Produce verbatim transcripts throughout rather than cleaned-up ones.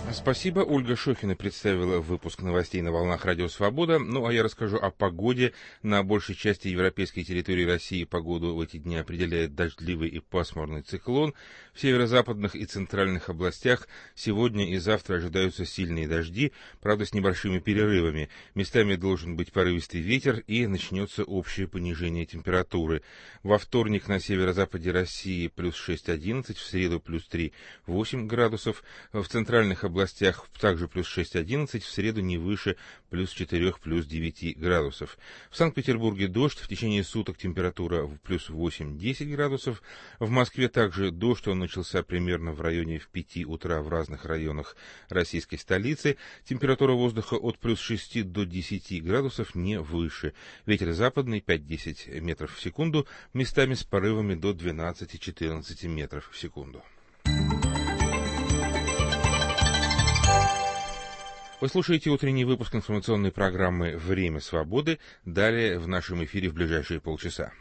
Спасибо. Ольга Шохина представила выпуск новостей на волнах Радио Свобода. Ну, а я расскажу о погоде. На большей части европейской территории России погоду в эти дни определяет дождливый и пасмурный циклон. В северо-западных и центральных областях сегодня и завтра ожидаются сильные дожди, правда, с небольшими перерывами. Местами должен быть порывистый ветер и начнется общее понижение температуры. Во вторник на северо-западе России плюс шесть одиннадцать, в среду плюс три восемь градусов, в центральных областях В областях также плюс шесть одиннадцать, в среду не выше плюс четыре, плюс девять градусов. В Санкт-Петербурге дождь, в течение суток температура плюс восемь-десять градусов. В Москве также дождь, он начался примерно в районе в пяти утра в разных районах российской столицы. Температура воздуха от плюс шести до десяти градусов, не выше. Ветер западный пять-десять метров в секунду, местами с порывами до двенадцати-четырнадцати метров в секунду. Вы слушаете утренний выпуск информационной программы «Время свободы». Далее в нашем эфире в ближайшие полчаса.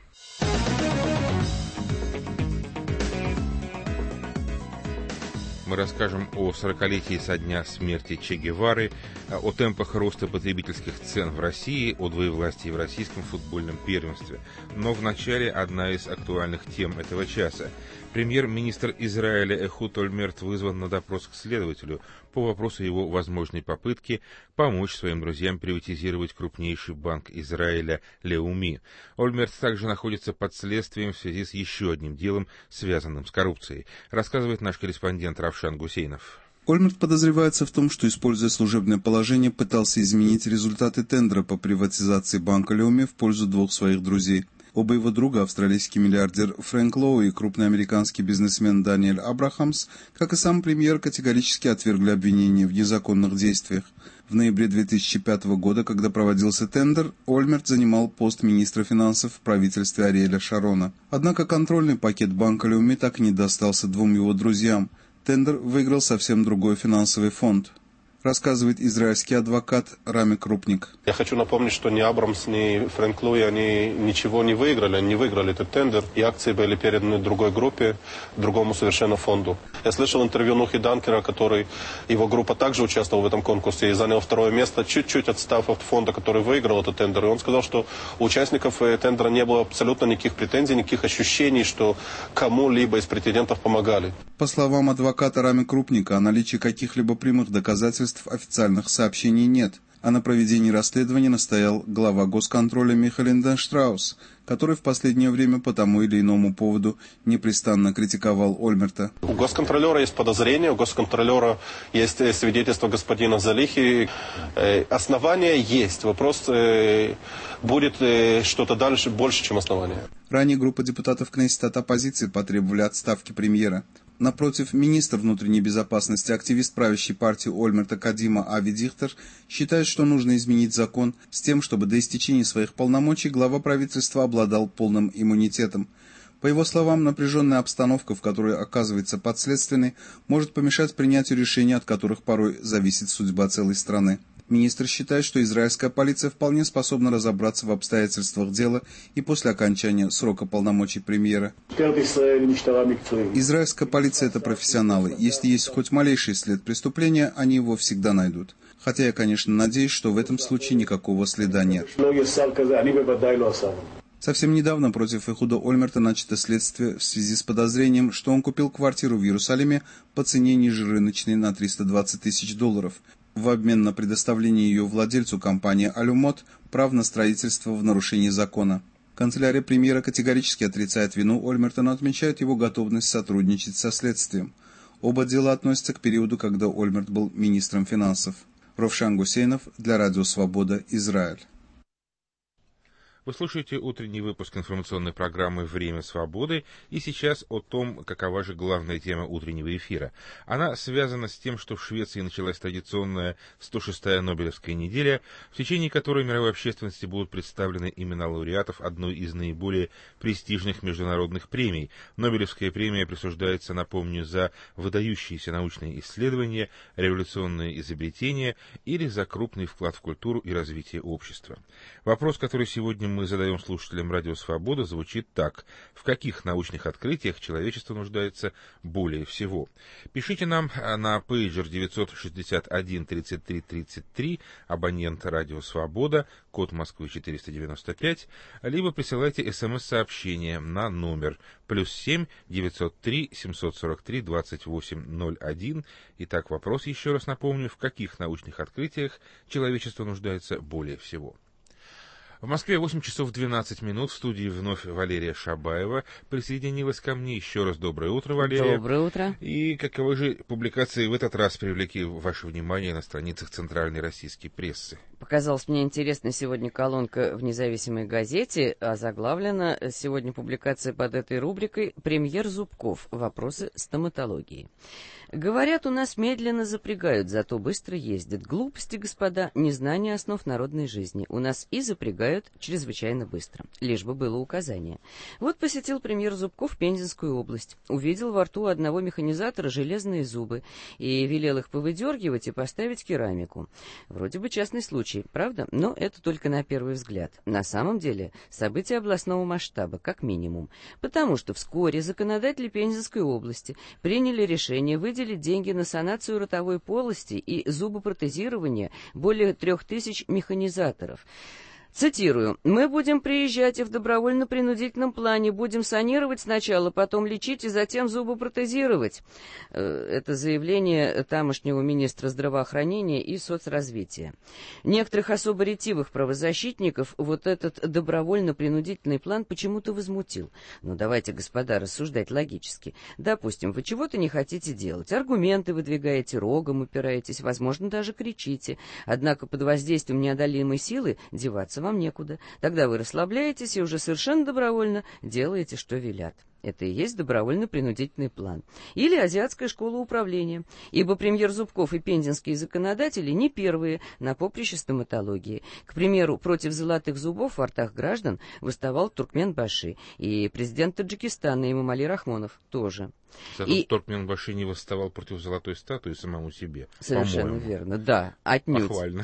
Мы расскажем о сорокалетии со дня смерти Че Гевары, о темпах роста потребительских цен в России, о двоевластии в российском футбольном первенстве. Но вначале одна из актуальных тем этого часа. Премьер-министр Израиля Эхуд Ольмерт вызван на допрос к следователю по вопросу его возможной попытки помочь своим друзьям приватизировать крупнейший банк Израиля Леуми. Ольмерт также находится под следствием в связи с еще одним делом, связанным с коррупцией, рассказывает наш корреспондент Равшан Гусейнов. Ольмерт подозревается в том, что, используя служебное положение, пытался изменить результаты тендера по приватизации банка Леуми в пользу двух своих друзей. Оба его друга, австралийский миллиардер Фрэнк Лоу и крупный американский бизнесмен Даниэль Абрахамс, как и сам премьер, категорически отвергли обвинения в незаконных действиях. В ноябре две тысячи пятого года, когда проводился тендер, Ольмерт занимал пост министра финансов в правительстве Ариэля Шарона. Однако контрольный пакет банка Леуми так и не достался двум его друзьям. Тендер выиграл совсем другой финансовый фонд, рассказывает израильский адвокат Рами Крупник. Я хочу напомнить, что ни Абрамс, ни Фрэнк Луи, они ничего не выиграли, они не выиграли этот тендер, и акции были переданы другой группе, другому совершенно фонду. Я слышал интервью Нухи Данкера, который, его группа также участвовала в этом конкурсе и занял второе место, чуть-чуть отстав от фонда, который выиграл этот тендер. И он сказал, что у участников тендера не было абсолютно никаких претензий, никаких ощущений, что кому-либо из претендентов помогали. По словам адвоката Рами Крупника, о наличии каких-либо прямых доказательств официальных сообщений нет, а на проведении расследования настоял глава госконтроля Михаэль Инденштраус, который в последнее время по тому или иному поводу непрестанно критиковал Ольмерта. У госконтролера есть подозрения, у госконтролера есть свидетельство господина Залихи. Основания есть. Вопрос, будет что-то дальше больше, чем основания. Ранее группа депутатов Кнессета от оппозиции потребовали отставки премьера. Напротив, министр внутренней безопасности, активист правящей партии Ольмерта Кадима Ави Дихтер считает, что нужно изменить закон с тем, чтобы до истечения своих полномочий глава правительства обладал полным иммунитетом. По его словам, напряженная обстановка, в которой оказывается подследственный, может помешать принятию решений, от которых порой зависит судьба целой страны. Министр считает, что израильская полиция вполне способна разобраться в обстоятельствах дела и после окончания срока полномочий премьера. Израильская полиция – это профессионалы. Если есть хоть малейший след преступления, они его всегда найдут. Хотя я, конечно, надеюсь, что в этом случае никакого следа нет. Совсем недавно против Эхуда Ольмерта начато следствие в связи с подозрением, что он купил квартиру в Иерусалиме по цене ниже рыночной на триста двадцать тысяч долларов. В обмен на предоставление ее владельцу компании «Алюмот» прав на строительство в нарушении закона. Канцелярия премьера категорически отрицает вину Ольмерта, но отмечает его готовность сотрудничать со следствием. Оба дела относятся к периоду, когда Ольмерт был министром финансов. Равшан Гусейнов для Радио Свобода, Израиль. Вы слушаете утренний выпуск информационной программы «Время свободы», и сейчас о том, какова же главная тема утреннего эфира. Она связана с тем, что в Швеции началась традиционная сто шестая Нобелевская неделя, в течение которой мировой общественности будут представлены имена лауреатов одной из наиболее престижных международных премий. Нобелевская премия присуждается, напомню, за выдающиеся научные исследования, революционные изобретения или за крупный вклад в культуру и развитие общества. Вопрос, который сегодня мы мы задаем слушателям Радио Свобода, звучит так. В каких научных открытиях человечество нуждается более всего? Пишите нам на пейджер девять шестьдесят один тридцать три тридцать три, абонент Радио Свобода, код Москвы четыреста девяносто пять, либо присылайте смс-сообщение на номер плюс семь девятьсот три семьсот сорок три двадцать восемь ноль один. Итак, вопрос, еще раз напомню, в каких научных открытиях человечество нуждается более всего? В Москве восемь часов двенадцать минут. В студии вновь Валерия Шабаева присоединилась ко мне. Еще раз доброе утро, Валерия. Доброе утро. И каковы же публикации в этот раз привлекли ваше внимание на страницах центральной российской прессы? Показалась мне интересной сегодня колонка в «Независимой газете», озаглавлена сегодня публикация под этой рубрикой «Премьер Зубков. Вопросы стоматологии». Говорят, у нас медленно запрягают, зато быстро ездят. Глупости, господа, незнание основ народной жизни. У нас и запрягают чрезвычайно быстро, лишь бы было указание. Вот посетил премьер Зубков Пензенскую область. Увидел во рту одного механизатора железные зубы и велел их повыдергивать и поставить керамику. Вроде бы частный случай, правда? Но это только на первый взгляд. На самом деле событие областного масштаба, как минимум. Потому что вскоре законодатели Пензенской области приняли решение выделить деньги на санацию ротовой полости и зубопротезирование более трех тысяч механизаторов. Цитирую. «Мы будем приезжать и в добровольно-принудительном плане будем санировать сначала, потом лечить и затем зубопротезировать». Это заявление тамошнего министра здравоохранения и соцразвития. Некоторых особо ретивых правозащитников вот этот добровольно-принудительный план почему-то возмутил. Ну давайте, господа, рассуждать логически. Допустим, вы чего-то не хотите делать, аргументы выдвигаете, рогом упираетесь, возможно, даже кричите. Однако под воздействием неодолимой силы деваться вам некуда. Тогда вы расслабляетесь и уже совершенно добровольно делаете, что велят. Это и есть добровольно-принудительный план. Или азиатская школа управления. Ибо премьер Зубков и пензенские законодатели не первые на поприще стоматологии. К примеру, против золотых зубов в ртах граждан выставал Туркменбаши. И президент Таджикистана Эмомали Рахмонов тоже. Зато и... Туркменбаши не восставал против золотой статуи самому себе. Совершенно по-моему. Верно, да, отнюдь. Похвально.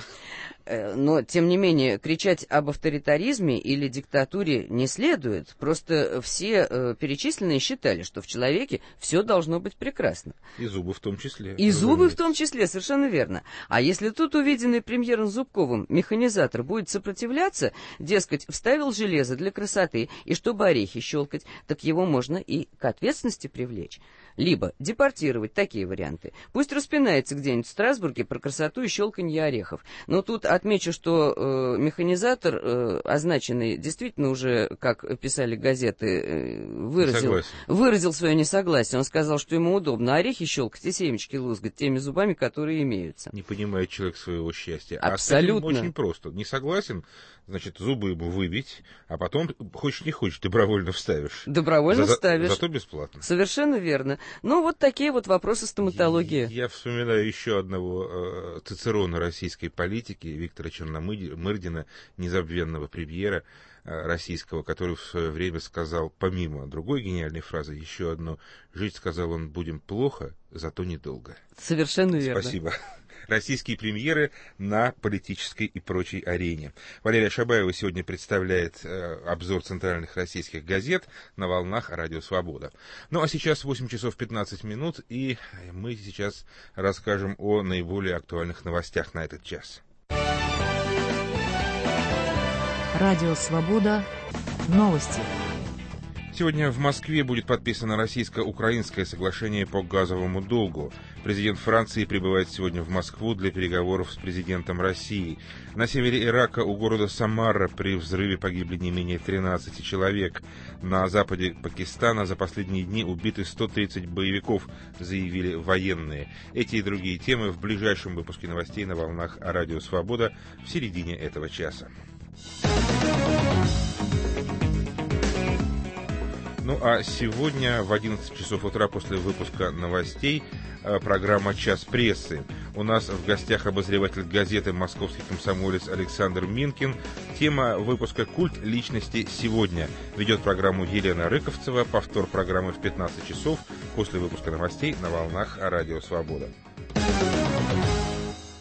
Но, тем не менее, кричать об авторитаризме или диктатуре не следует. Просто все э, перечисленные считали, что в человеке все должно быть прекрасно. И зубы в том числе. И разумеется. Зубы в том числе, совершенно верно. А если тут увиденный премьером Зубковым механизатор будет сопротивляться, дескать, вставил железо для красоты и чтобы орехи щелкать, так его можно и к ответственности привлечь. Либо депортировать, такие варианты. Пусть распинается где-нибудь в Страсбурге про красоту и щелканье орехов. Но тут отмечу, что э, механизатор, э, означенный, действительно уже, как писали газеты, э, выразил, выразил свое несогласие. Он сказал, что ему удобно орехи щелкать и семечки лузгать теми зубами, которые имеются. Не понимает человек своего счастья. Абсолютно. А с этим очень просто. Не согласен, значит, зубы ему выбить, а потом, хочешь не хочешь, добровольно вставишь. Добровольно за, вставишь. Зато бесплатно. Совершенно верно. Ну, вот такие вот вопросы стоматологии. Я, я вспоминаю еще одного э, цицерона российской политики, Виктора Черномырдина, незабвенного премьера э, российского, который в свое время сказал, помимо другой гениальной фразы, еще одну: «Жить, сказал он, будем плохо, зато недолго». Совершенно верно. Спасибо. Российские премьеры на политической и прочей арене. Валерия Шабаева сегодня представляет э, обзор центральных российских газет на волнах Радио Свобода. Ну а сейчас восемь часов пятнадцать минут, и мы сейчас расскажем о наиболее актуальных новостях на этот час. Радио Свобода. Новости. Сегодня в Москве будет подписано российско-украинское соглашение по газовому долгу. Президент Франции прибывает сегодня в Москву для переговоров с президентом России. На севере Ирака у города Самара при взрыве погибли не менее тринадцати человек. На западе Пакистана за последние дни убиты сто тридцать боевиков, заявили военные. Эти и другие темы в ближайшем выпуске новостей на волнах Радио Свобода в середине этого часа. Ну а сегодня в одиннадцать часов утра после выпуска новостей программа «Час прессы». У нас в гостях обозреватель газеты «Московский комсомолец» Александр Минкин. Тема выпуска «Культ личности сегодня». Ведет программу Елена Рыковцева. Повтор программы в пятнадцать часов после выпуска новостей на волнах Радио Свобода.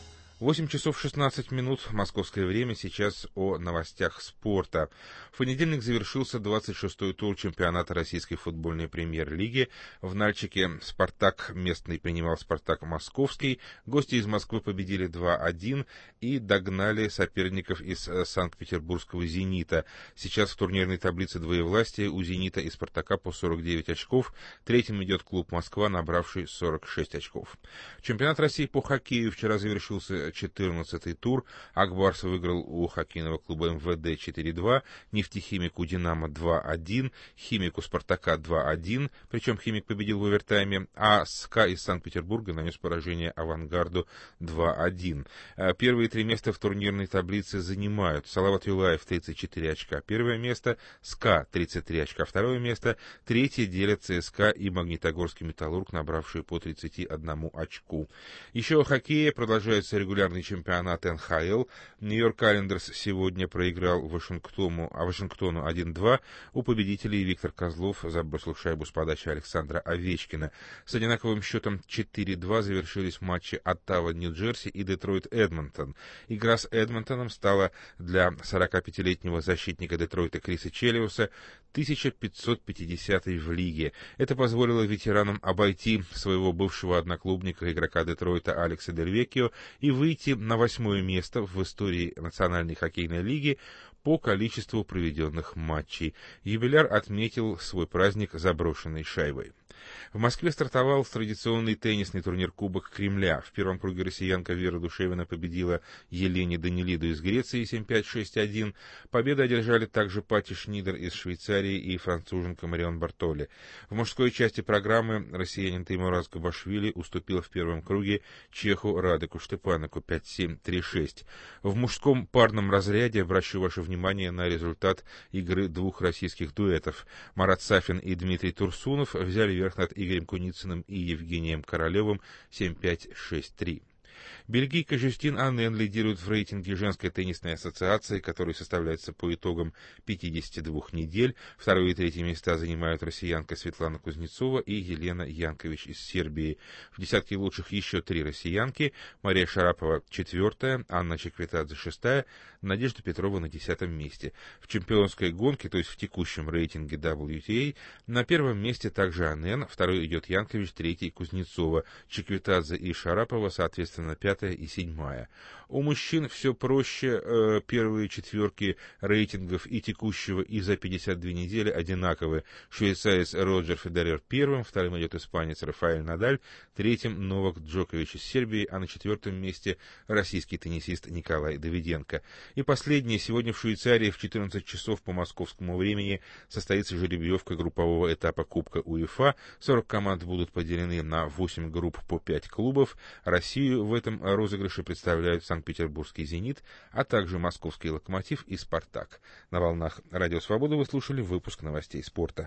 восемь часов шестнадцать минут, московское время, сейчас о новостях спорта. В понедельник завершился двадцать шестой тур чемпионата российской футбольной премьер-лиги. В Нальчике «Спартак» местный принимал «Спартак» московский. Гости из Москвы победили два один и догнали соперников из Санкт-Петербургского «Зенита». Сейчас в турнирной таблице двоевластия у «Зенита» и «Спартака» по сорок девять очков. Третьим идет клуб «Москва», набравший сорок шесть очков. Чемпионат России по хоккею вчера завершился четырнадцатый тур. «Акбарс» выиграл у хоккейного клуба эм вэ дэ четыре два, «Нефтехимик» у «Динамо» два один, «Химик» у «Спартака» два один, причем «Химик» победил в овертайме, а «СКА» из Санкт-Петербурга нанес поражение «Авангарду» два один. Первые три места в турнирной таблице занимают Салават Юлаев тридцать четыре очка, первое место, «СКА» тридцать три очка, второе место, третье делят ЦСКА и Магнитогорский «Металлург», набравшие по тридцати одному очку. Еще о хоккее. Продолжается регулярный чемпионат эн ха эл. Нью-Йорк Айлендерс сегодня проиграл Вашингтону, а Вашингтону один два. У победителей Виктор Козлов забросил шайбу с подачи Александра Овечкина. С одинаковым счетом четыре два завершились матчи Оттава, Нью-Джерси и Детройт, Эдмонтон. Игра с Эдмонтоном стала для сорокапятилетнего защитника Детройта Криса Челиуса тысяча пятьсот пятидесятой в лиге. Это позволило ветеранам обойти своего бывшего одноклубника, игрока Детройта Алекса Дельвекио, и выйти на восьмое место в истории Национальной хоккейной лиги по количеству проведенных матчей. Юбиляр отметил свой праздник заброшенной шайбой. В Москве стартовал традиционный теннисный турнир Кубок Кремля. В первом круге россиянка Вера Душевина победила Елене Данилиду из Греции семь пять шесть один. Победу одержали также Пати Шнидер из Швейцарии и француженка Марион Бартоли. В мужской части программы россиянин Теймураз Габашвили уступил в первом круге чеху Радеку Штепанику пять семь три шесть. В мужском парном разряде обращу ваше внимание на результат игры двух российских дуэтов. Марат Сафин и Дмитрий Турсунов взяли верх над Игорем Куницыным и Евгением Королевым семь пять шесть три. Бельгийка Жюстин Аннен лидирует в рейтинге женской теннисной ассоциации, который составляется по итогам пятидесяти двух недель. Второе и третье места занимают россиянка Светлана Кузнецова и Елена Янкович из Сербии. В десятке лучших еще три россиянки. Мария Шарапова четвертая, Анна Чекветадзе шестая, Надежда Петрова на десятом месте. В чемпионской гонке, то есть в текущем рейтинге дабл ю ти эй, на первом месте также Аннен, второй идет Янкович, третий Кузнецова. Чекветадзе и Шарапова, соответственно, пятая и седьмая. У мужчин все проще. Э, первые четверки рейтингов и текущего, и за пятьдесят две недели одинаковы. Швейцарец Роджер Федерер первым, вторым идет испанец Рафаэль Надаль, третьим Новак Джокович из Сербии, а на четвертом месте российский теннисист Николай Давиденко. И последнее. Сегодня в Швейцарии в четырнадцать часов по московскому времени состоится жеребьевка группового этапа Кубка УЕФА. сорок команд будут поделены на восемь групп по пять клубов. Россию в этом розыгрыше представляют Санкт-Петербургский «Зенит», а также московский «Локомотив» и «Спартак». На волнах Радио Свобода вы слушали выпуск новостей спорта.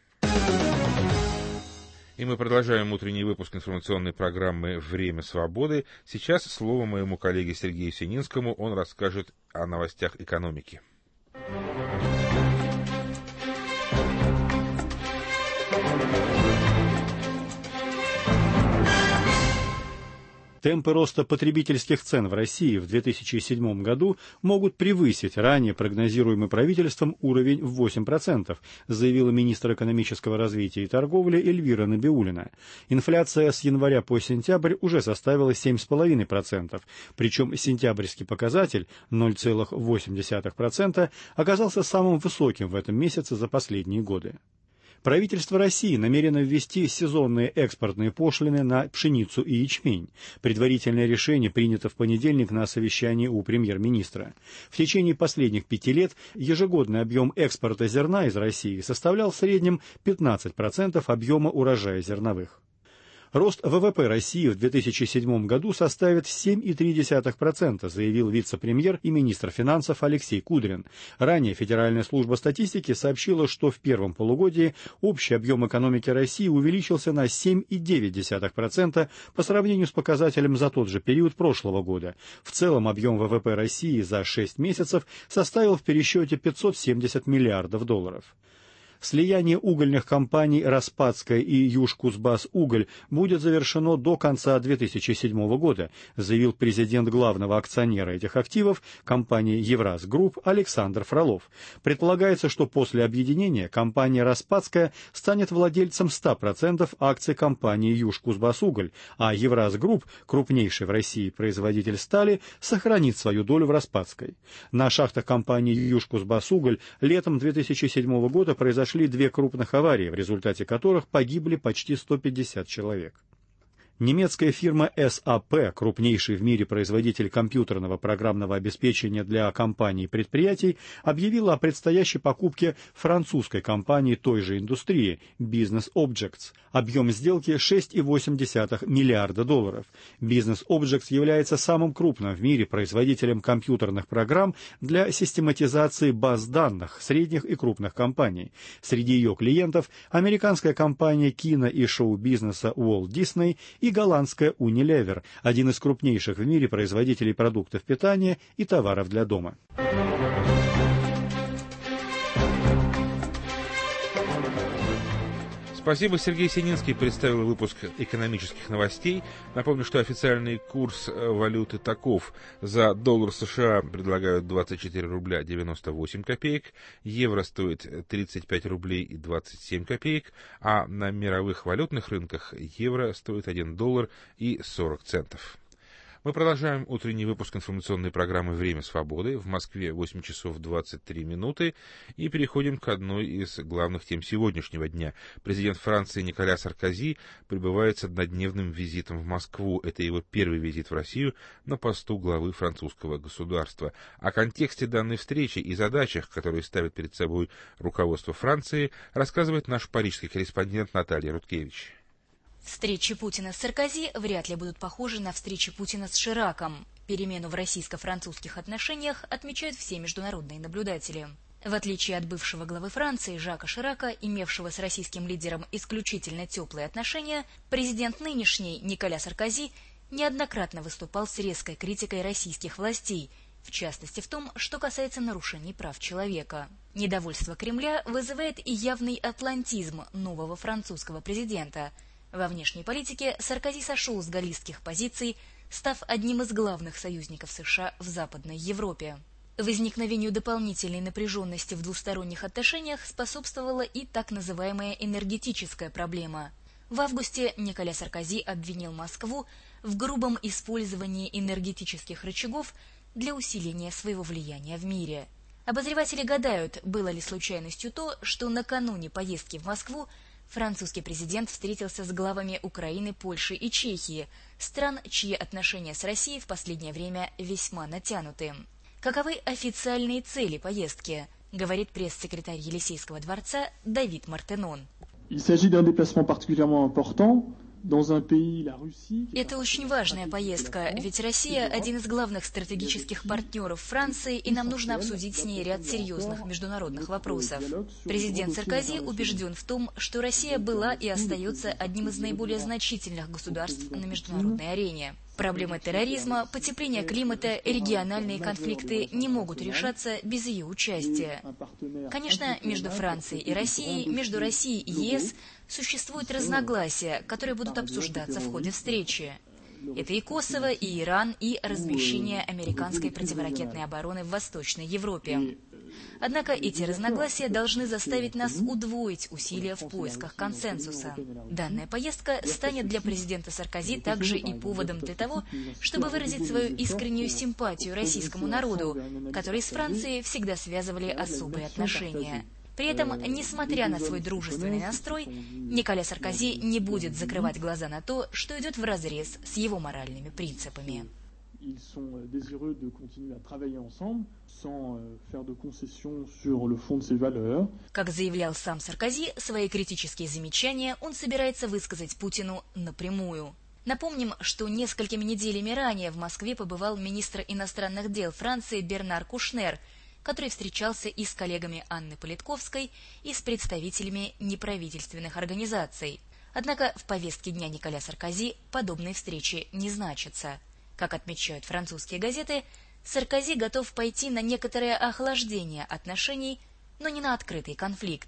И мы продолжаем утренний выпуск информационной программы «Время свободы». Сейчас слово моему коллеге Сергею Сининскому. Он расскажет о новостях экономики. Темпы роста потребительских цен в России в две тысячи седьмом году могут превысить ранее прогнозируемый правительством уровень в восемь процентов, заявила министр экономического развития и торговли Эльвира Набиуллина. Инфляция с января по сентябрь уже составила семь целых пять десятых процента, причем сентябрьский показатель ноль целых восемь десятых процента оказался самым высоким в этом месяце за последние годы. Правительство России намерено ввести сезонные экспортные пошлины на пшеницу и ячмень. Предварительное решение принято в понедельник на совещании у премьер-министра. В течение последних пяти лет ежегодный объем экспорта зерна из России составлял в среднем пятнадцать процентов объема урожая зерновых. Рост вэ вэ пэ России в две тысячи седьмом году составит семь целых три десятых процента, заявил вице-премьер и министр финансов Алексей Кудрин. Ранее Федеральная служба статистики сообщила, что в первом полугодии общий объем экономики России увеличился на семь целых девять десятых процента по сравнению с показателем за тот же период прошлого года. В целом объем вэ вэ пэ России за шесть месяцев составил в пересчете пятьсот семьдесят миллиардов долларов. Слияние угольных компаний «Распадская» и «Южкузбассуголь» будет завершено до конца две тысячи седьмого года, заявил президент главного акционера этих активов компании «Евразгрупп» Александр Фролов. Предполагается, что после объединения компания «Распадская» станет владельцем ста процентов акций компании «Южкузбассуголь», а «Евразгрупп», крупнейший в России производитель стали, сохранит свою долю в «Распадской». На шахтах компании «Южкузбассуголь» летом две тысячи седьмого года произошли две крупных аварии, в результате которых погибли почти сто пятьдесят человек. Немецкая фирма эс а пэ, крупнейший в мире производитель компьютерного программного обеспечения для компаний и предприятий, объявила о предстоящей покупке французской компании той же индустрии Business Objects. Объем сделки шесть целых восемь десятых миллиарда долларов. Business Objects является самым крупным в мире производителем компьютерных программ для систематизации баз данных средних и крупных компаний. Среди ее клиентов американская компания кино и шоу-бизнеса Walt Disney и и голландская Unilever, один из крупнейших в мире производителей продуктов питания и товаров для дома. Спасибо. Сергей Сининский представил выпуск экономических новостей. Напомню, что официальный курс валюты таков. За доллар США предлагают двадцать четыре рубля девяносто восемь копеек, евро стоит тридцать пять рублей и двадцать семь копеек, а на мировых валютных рынках евро стоит один доллар и сорок центов. Мы продолжаем утренний выпуск информационной программы «Время свободы». В Москве восемь часов двадцать три минуты. И переходим к одной из главных тем сегодняшнего дня. Президент Франции Николя Саркози прибывает с однодневным визитом в Москву. Это его первый визит в Россию на посту главы французского государства. О контексте данной встречи и задачах, которые ставит перед собой руководство Франции, рассказывает наш парижский корреспондент Наталья Рудкевич. Встречи Путина с Саркози вряд ли будут похожи на встречи Путина с Шираком. Перемену в российско-французских отношениях отмечают все международные наблюдатели. В отличие от бывшего главы Франции Жака Ширака, имевшего с российским лидером исключительно теплые отношения, президент нынешний Николя Саркози неоднократно выступал с резкой критикой российских властей, в частности в том, что касается нарушений прав человека. Недовольство Кремля вызывает и явный атлантизм нового французского президента. Во внешней политике Саркози сошел с галлистских позиций, став одним из главных союзников США в Западной Европе. Возникновению дополнительной напряженности в двусторонних отношениях способствовала и так называемая энергетическая проблема. В августе Николя Саркози обвинил Москву в грубом использовании энергетических рычагов для усиления своего влияния в мире. Обозреватели гадают, было ли случайностью то, что накануне поездки в Москву французский президент встретился с главами Украины, Польши и Чехии, стран, чьи отношения с Россией в последнее время весьма натянуты. Каковы официальные цели поездки, говорит пресс-секретарь Елисейского дворца Давид Мартенон. Это очень важная поездка, ведь Россия – один из главных стратегических партнеров Франции, и нам нужно обсудить с ней ряд серьезных международных вопросов. Президент Саркози убежден в том, что Россия была и остается одним из наиболее значительных государств на международной арене. Проблемы терроризма, потепления климата, региональные конфликты не могут решаться без ее участия. Конечно, между Францией и Россией, между Россией и ЕС существуют разногласия, которые будут обсуждаться в ходе встречи. Это и Косово, и Иран, и размещение американской противоракетной обороны в Восточной Европе. Однако эти разногласия должны заставить нас удвоить усилия в поисках консенсуса. Данная поездка станет для президента Саркози также и поводом для того, чтобы выразить свою искреннюю симпатию российскому народу, который с Францией всегда связывали особые отношения. При этом, несмотря на свой дружественный настрой, Николя Саркози не будет закрывать глаза на то, что идет вразрез с его моральными принципами. Ils sont désireux de continuer à travailler ensemble sans faire de concessions sur le fond de ses valeurs. Как заявлял сам Саркози, свои критические замечания он собирается высказать Путину напрямую. Напомним, что несколькими неделями ранее в Москве побывал министр иностранных дел Франции Бернар Кушнер, который встречался и с коллегами Анны Политковской, и с представителями неправительственных организаций. Однако в повестке дня Николя Саркози подобные встречи не значатся. Как отмечают французские газеты, Саркози готов пойти на некоторое охлаждение отношений, но не на открытый конфликт.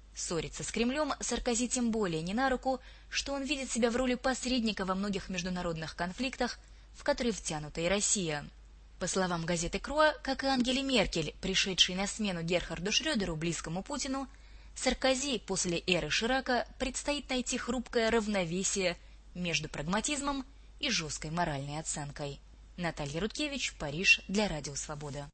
Ссориться с Кремлем Саркози тем более не на руку, что он видит себя в роли посредника во многих международных конфликтах, в которые втянута и Россия. По словам газеты «Круа», как и Ангеле Меркель, пришедшей на смену Герхарду Шрёдеру, близкому Путину, Саркози после эры Ширака предстоит найти хрупкое равновесие между прагматизмом и жесткой моральной оценкой. Наталья Рудкевич, Париж, для Радио Свобода.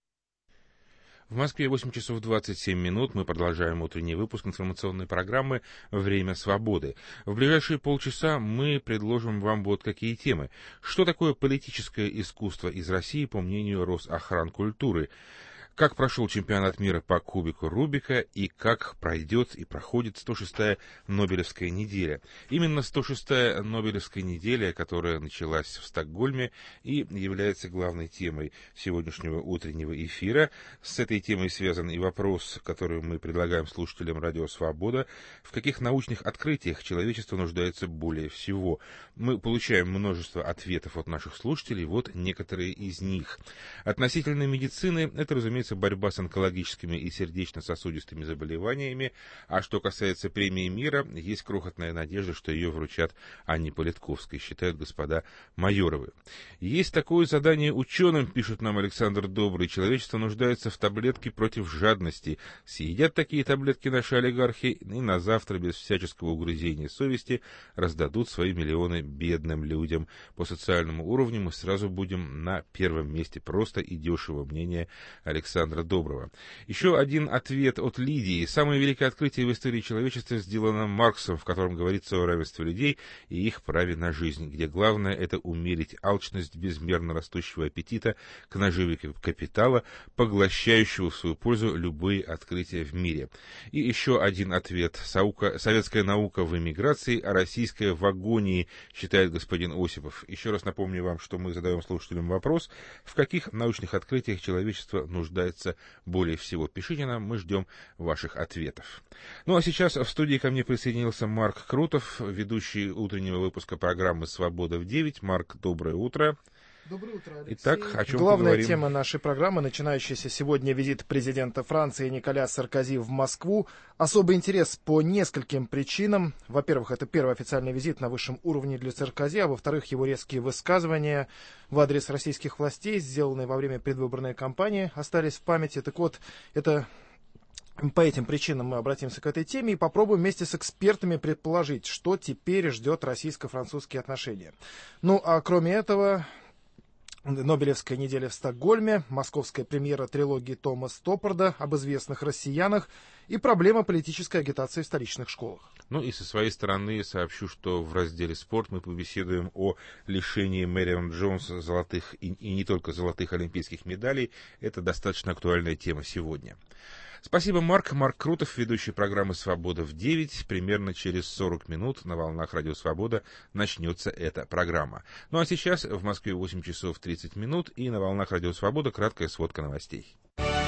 В Москве восемь часов двадцать семь минут. Мы продолжаем утренний выпуск информационной программы «Время свободы». В ближайшие полчаса мы предложим вам вот какие темы. Что такое политическое искусство из России, по мнению Росохранкультуры? Как прошел чемпионат мира по кубику Рубика и как пройдет и проходит сто шестая Нобелевская неделя. Именно сто шестая Нобелевская неделя, которая началась в Стокгольме и является главной темой сегодняшнего утреннего эфира. С этой темой связан и вопрос, который мы предлагаем слушателям Радио Свобода. В каких научных открытиях человечество нуждается более всего? Мы получаем множество ответов от наших слушателей, вот некоторые из них. Относительно медицины, это, разумеется, борьба с онкологическими и сердечно-сосудистыми заболеваниями, а что касается премии мира, есть крохотная надежда, что ее вручат Анне Политковской, считают господа Майоровы. Есть такое задание ученым, пишет нам Александр Добрый, человечество нуждается в таблетке против жадности. Съедят такие таблетки наши олигархи и на завтра без всяческого угрызения совести раздадут свои миллионы бедным людям. По социальному уровню мы сразу будем на первом месте, просто и дешево, мнение Александра Александра Доброго. Еще один ответ от Лидии. Самое великое открытие в истории человечества сделано Марксом, в котором говорится о равенстве людей и их праве на жизнь, где главное это умерить алчность безмерно растущего аппетита к наживе капитала, поглощающего в свою пользу любые открытия в мире. И еще один ответ. Саука, советская наука в эмиграции, а российская в агонии, считает господин Осипов. Еще раз напомню вам, что мы задаем слушателям вопрос, в каких научных открытиях человечество нуждается более всего. Пишите нам, мы ждем ваших ответов. Ну а сейчас в студии ко мне присоединился Марк Крутов, ведущий утреннего выпуска программы «Свобода в девять». Марк, доброе утро. Доброе утро, Алексей. Итак, о чем Главная поговорим? тема нашей программы, начинающаяся сегодня визит президента Франции Николя Саркози в Москву. Особый интерес по нескольким причинам. Во-первых, это первый официальный визит на высшем уровне для Саркози, а во-вторых, его резкие высказывания в адрес российских властей, сделанные во время предвыборной кампании, остались в памяти. Так вот, это... По этим причинам мы обратимся к этой теме и попробуем вместе с экспертами предположить, что теперь ждет российско-французские отношения. Ну, а кроме этого... Нобелевская неделя в Стокгольме, московская премьера трилогии Тома Стоппарда об известных россиянах и проблема политической агитации в столичных школах. Ну и со своей стороны сообщу, что в разделе «Спорт» мы побеседуем о лишении Мэрион Джонс золотых и, и не только золотых олимпийских медалей. Это достаточно актуальная тема сегодня. Спасибо, Марк. Марк Крутов, ведущий программы «Свобода в девять». Примерно через сорок минут на волнах Радио Свобода начнется эта программа. Ну а сейчас в Москве восемь часов тридцать минут и на волнах Радио Свобода краткая сводка новостей.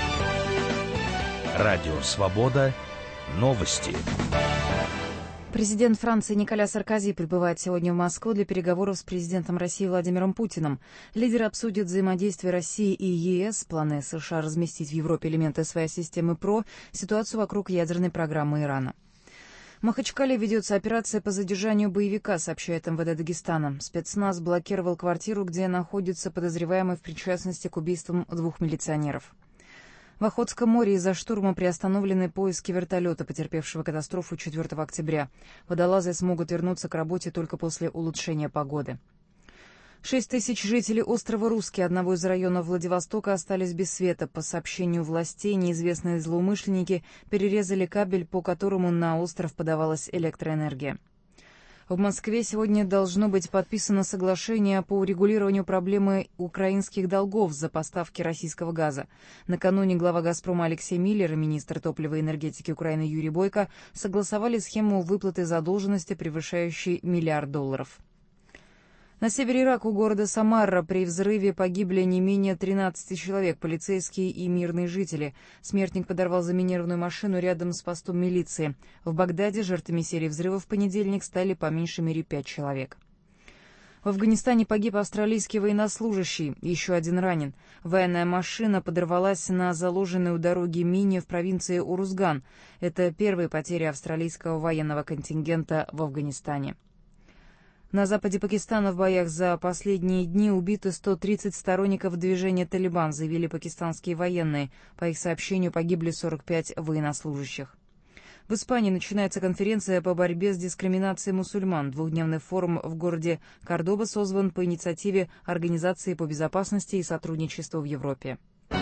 Радио Свобода. Новости. Президент Франции Николя Саркози прибывает сегодня в Москву для переговоров с президентом России Владимиром Путиным. Лидеры обсудят взаимодействие России и ЕС, планы США разместить в Европе элементы своей системы ПРО, ситуацию вокруг ядерной программы Ирана. В Махачкале ведется операция по задержанию боевика, сообщает эм вэ дэ Дагестана. Спецназ блокировал квартиру, где находится подозреваемый в причастности к убийствам двух милиционеров. В Охотском море из-за штурма приостановлены поиски вертолета, потерпевшего катастрофу четвёртого октября. Водолазы смогут вернуться к работе только после улучшения погоды. Шесть тысяч жителей острова Русский, одного из районов Владивостока, остались без света. По сообщению властей, неизвестные злоумышленники перерезали кабель, по которому на остров подавалась электроэнергия. В Москве сегодня должно быть подписано соглашение по урегулированию проблемы украинских долгов за поставки российского газа. Накануне глава «Газпрома» Алексей Миллер и министр топлива и энергетики Украины Юрий Бойко согласовали схему выплаты задолженности, превышающей миллиард долларов. На севере Ирака у города Самарра при взрыве погибли не менее тринадцати человек, полицейские и мирные жители. Смертник подорвал заминированную машину рядом с постом милиции. В Багдаде жертвами серии взрывов в понедельник стали по меньшей мере пять человек. В Афганистане погиб австралийский военнослужащий, еще один ранен. Военная машина подорвалась на заложенной у дороги мине в провинции Урузган. Это первые потери австралийского военного контингента в Афганистане. На западе Пакистана в боях за последние дни убиты сто тридцать сторонников движения «Талибан», заявили пакистанские военные. По их сообщению, погибли сорок пять военнослужащих. В Испании начинается конференция по борьбе с дискриминацией мусульман. Двухдневный форум в городе Кордоба созван по инициативе Организации по безопасности и сотрудничеству в Европе.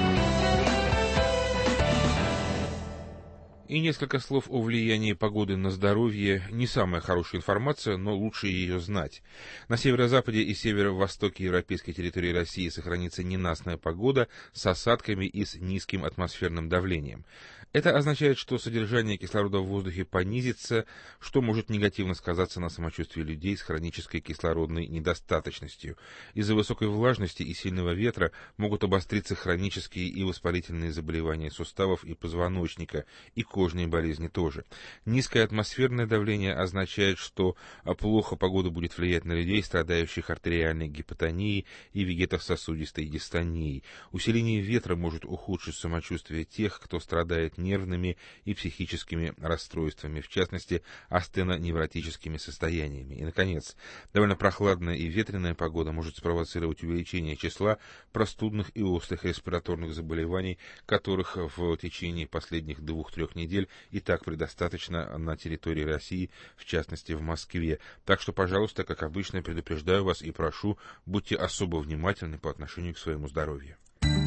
И несколько слов о влиянии погоды на здоровье. Не самая хорошая информация, но лучше ее знать. На северо-западе и северо-востоке европейской территории России сохранится ненастная погода с осадками и с низким атмосферным давлением. Это означает, что содержание кислорода в воздухе понизится, что может негативно сказаться на самочувствии людей с хронической кислородной недостаточностью. Из-за высокой влажности и сильного ветра могут обостриться хронические и воспалительные заболевания суставов и позвоночника, и кожные болезни тоже. Низкое атмосферное давление означает, что плохо погода будет влиять на людей, страдающих артериальной гипотонией и вегетососудистой дистонией. Усиление ветра может ухудшить самочувствие тех, кто страдает нервными и психическими расстройствами, в частности, астеноневротическими состояниями. И, наконец, довольно прохладная и ветреная погода может спровоцировать увеличение числа простудных и острых респираторных заболеваний, которых в течение последних двух-трех недель и так предостаточно на территории России, в частности, в Москве. Так что, пожалуйста, как обычно, предупреждаю вас и прошу, будьте особо внимательны по отношению к своему здоровью.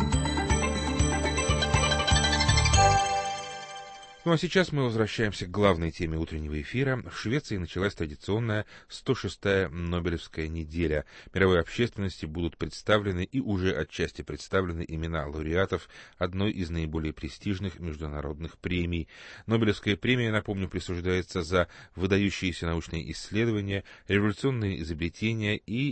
Ну а сейчас мы возвращаемся к главной теме утреннего эфира. В Швеции началась традиционная сто шестая Нобелевская неделя. Мировой общественности будут представлены и уже отчасти представлены имена лауреатов одной из наиболее престижных международных премий. Нобелевская премия, напомню, присуждается за выдающиеся научные исследования, революционные изобретения и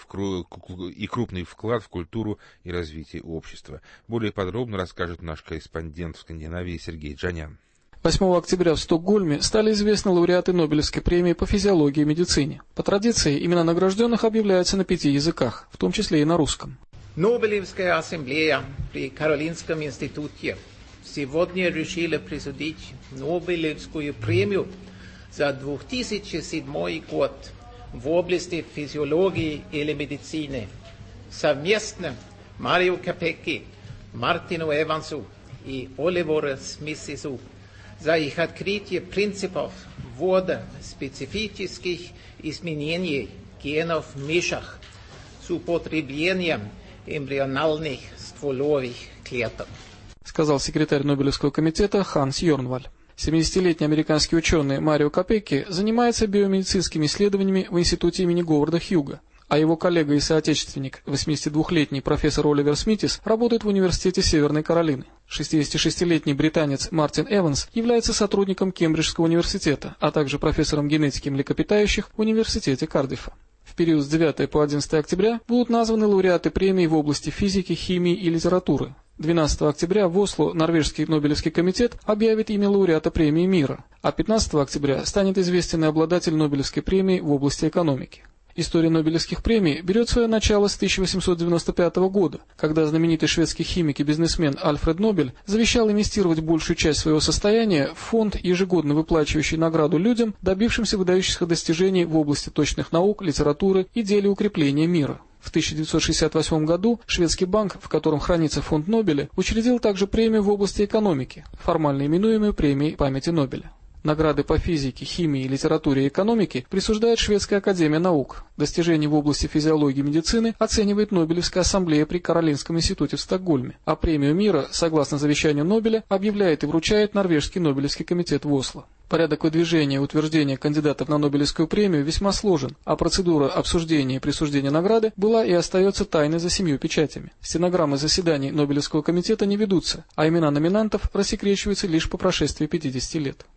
и крупный вклад в культуру и развитие общества. Более подробно расскажет наш корреспондент в Скандинавии Сергей Джанян. восьмого октября в Стокгольме стали известны лауреаты Нобелевской премии по физиологии и медицине. По традиции, имена награжденных объявляются на пяти языках, в том числе и на русском. Нобелевская ассамблея при Каролинском институте сегодня решила присудить Нобелевскую премию за две тысячи седьмой год в области физиологии или медицины совместно Марио Капекки, Мартину Эвансу и Оливеру Смисису за их открытие принципов ввода специфических изменений генов в мышах с употреблением эмбриональных стволовых клеток, сказал секретарь Нобелевского комитета Ханс Йорнваль. семидесятилетний американский ученый Марио Капекки занимается биомедицинскими исследованиями в институте имени Говарда Хьюга, а его коллега и соотечественник, восьмидесятидвухлетний профессор Оливер Смитис, работает в университете Северной Каролины. шестидесятишестилетний британец Мартин Эванс является сотрудником Кембриджского университета, а также профессором генетики млекопитающих в университете Кардиффа. В период с девятого по одиннадцатое октября будут названы лауреаты премий в области физики, химии и литературы. двенадцатого октября в Осло Норвежский Нобелевский комитет объявит имя лауреата премии мира, а пятнадцатого октября станет известен обладатель Нобелевской премии в области экономики. История Нобелевских премий берет свое начало с тысяча восемьсот девяносто пятого года, когда знаменитый шведский химик и бизнесмен Альфред Нобель завещал инвестировать большую часть своего состояния в фонд, ежегодно выплачивающий награду людям, добившимся выдающихся достижений в области точных наук, литературы и деле укрепления мира. В тысяча девятьсот шестьдесят восьмом году шведский банк, в котором хранится фонд Нобеля, учредил также премию в области экономики, формально именуемую премией памяти Нобеля. Награды по физике, химии, литературе и экономике присуждает Шведская академия наук. Достижения в области физиологии и медицины оценивает Нобелевская ассамблея при Каролинском институте в Стокгольме, а премию мира, согласно завещанию Нобеля, объявляет и вручает Норвежский Нобелевский комитет в Осло. Порядок выдвижения и утверждения кандидатов на Нобелевскую премию весьма сложен, а процедура обсуждения и присуждения награды была и остается тайной за семью печатями. Стенограммы заседаний Нобелевского комитета не ведутся, а имена номинантов рассекречиваются лишь по прошествии пятидесяти лет.